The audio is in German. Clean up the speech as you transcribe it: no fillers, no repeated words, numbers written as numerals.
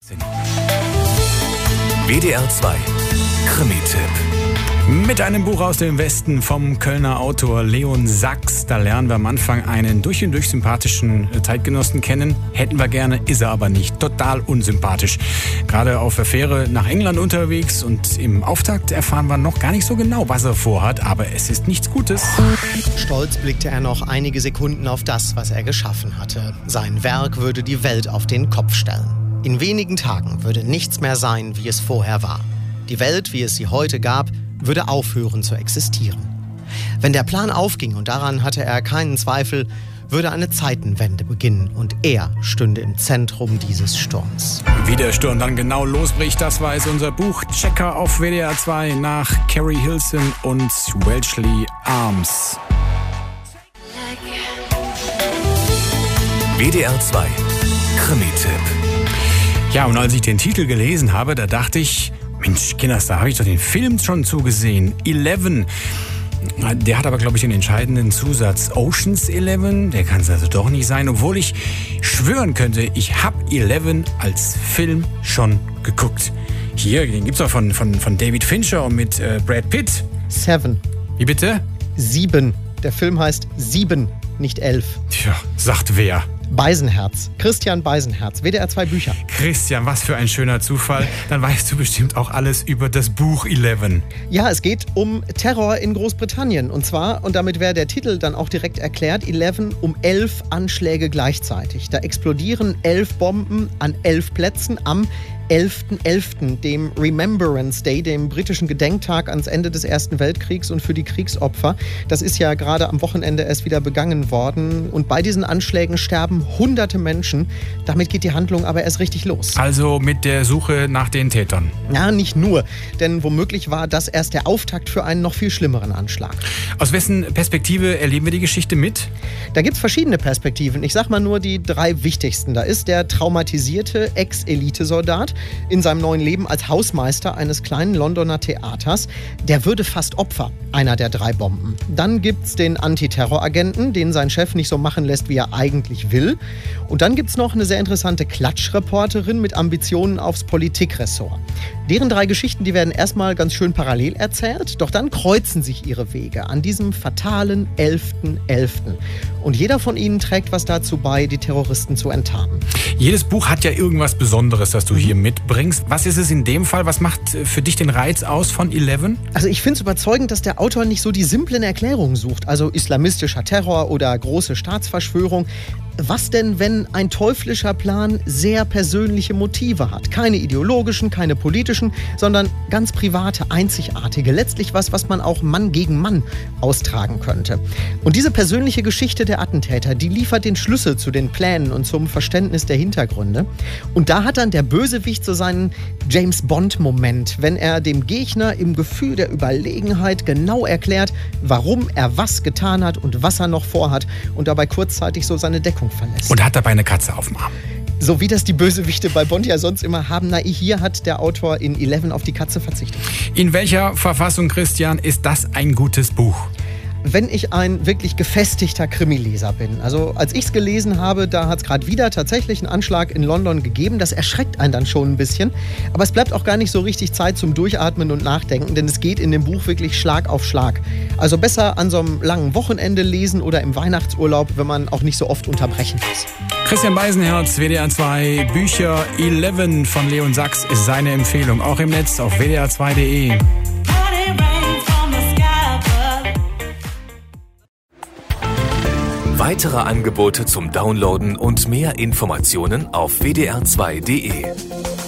WDR 2 Krimi-Tipp. Mit einem Buch aus dem Westen vom Kölner Autor Leon Sachs. Da lernen wir am Anfang einen durch und durch sympathischen Zeitgenossen kennen. Hätten wir gerne, ist er aber nicht. Total unsympathisch. Gerade auf der Fähre nach England unterwegs und im Auftakt erfahren wir noch gar nicht so genau, was er vorhat. Aber es ist nichts Gutes. Stolz blickte er noch einige Sekunden auf das, was er geschaffen hatte. Sein Werk würde die Welt auf den Kopf stellen. In wenigen Tagen würde nichts mehr sein, wie es vorher war. Die Welt, wie es sie heute gab, würde aufhören zu existieren. Wenn der Plan aufging, und daran hatte er keinen Zweifel, würde eine Zeitenwende beginnen und er stünde im Zentrum dieses Sturms. Wie der Sturm dann genau losbricht, das war es unser Buchchecker auf WDR 2 nach Carrie Hilson und Wellesley Arms. WDR 2 Krimi-Tipp. Ja, und als ich den Titel gelesen habe, da dachte ich, Mensch, Kinders, da habe ich doch den Film schon zugesehen. 11. Der hat aber, glaube ich, den entscheidenden Zusatz Ocean's 11. Der kann es also doch nicht sein, obwohl ich schwören könnte, ich habe 11 als Film schon geguckt. Hier, den gibt's doch von David Fincher und mit Brad Pitt. 7. Wie bitte? 7. Der Film heißt 7, nicht 11. Tja, sagt wer? Beisenherz. Christian Beisenherz. WDR 2 Bücher. Christian, was für ein schöner Zufall. Dann weißt du bestimmt auch alles über das Buch 11. Ja, es geht um Terror in Großbritannien. Und zwar, und damit wäre der Titel dann auch direkt erklärt, 11 um 11 Anschläge gleichzeitig. Da explodieren 11 Bomben an 11 Plätzen am 11.11., dem Remembrance Day, dem britischen Gedenktag ans Ende des Ersten Weltkriegs und für die Kriegsopfer. Das ist ja gerade am Wochenende erst wieder begangen worden. Und bei diesen Anschlägen sterben Hunderte Menschen. Damit geht die Handlung aber erst richtig los. Also mit der Suche nach den Tätern? Ja, nicht nur. Denn womöglich war das erst der Auftakt für einen noch viel schlimmeren Anschlag. Aus wessen Perspektive erleben wir die Geschichte mit? Da gibt es verschiedene Perspektiven. Ich sag mal nur die 3 wichtigsten. Da ist der traumatisierte Ex-Elitesoldat in seinem neuen Leben als Hausmeister eines kleinen Londoner Theaters. Der würde fast Opfer einer der 3 Bomben. Dann gibt's den Antiterroragenten, den sein Chef nicht so machen lässt, wie er eigentlich will. Und dann gibt's noch eine sehr interessante Klatschreporterin mit Ambitionen aufs Politikressort. Deren 3 Geschichten, die werden erstmal ganz schön parallel erzählt, doch dann kreuzen sich ihre Wege an diesem fatalen 11.11. Und jeder von ihnen trägt was dazu bei, die Terroristen zu enttarnen. Jedes Buch hat ja irgendwas Besonderes, das du hier mitbringst. Was ist es in dem Fall? Was macht für dich den Reiz aus von 11? Also ich finde es überzeugend, dass der Autor nicht so die simplen Erklärungen sucht, also islamistischer Terror oder große Staatsverschwörung. Was denn, wenn ein teuflischer Plan sehr persönliche Motive hat? Keine ideologischen, keine politischen, sondern ganz private, einzigartige. Letztlich was man auch Mann gegen Mann austragen könnte. Und diese persönliche Geschichte der Attentäter, die liefert den Schlüssel zu den Plänen und zum Verständnis der Hintergründe. Und da hat dann der Bösewicht so seinen James-Bond-Moment, wenn er dem Gegner im Gefühl der Überlegenheit genau erklärt, warum er was getan hat und was er noch vorhat und dabei kurzzeitig so seine Deckung verlässt. Und hat dabei eine Katze auf dem Arm. So wie das die Bösewichte bei Bond ja sonst immer haben. Hier hat der Autor in 11 auf die Katze verzichtet. In welcher Verfassung, Christian, ist das ein gutes Buch? Wenn ich ein wirklich gefestigter Krimileser bin. Also als ich es gelesen habe, da hat es gerade wieder tatsächlich einen Anschlag in London gegeben. Das erschreckt einen dann schon ein bisschen. Aber es bleibt auch gar nicht so richtig Zeit zum Durchatmen und Nachdenken, denn es geht in dem Buch wirklich Schlag auf Schlag. Also besser an so einem langen Wochenende lesen oder im Weihnachtsurlaub, wenn man auch nicht so oft unterbrechen muss. Christian Beisenherz, WDR 2 Bücher 11 von Leon Sachs ist seine Empfehlung. Auch im Netz auf wdr2.de. Weitere Angebote zum Downloaden und mehr Informationen auf wdr2.de.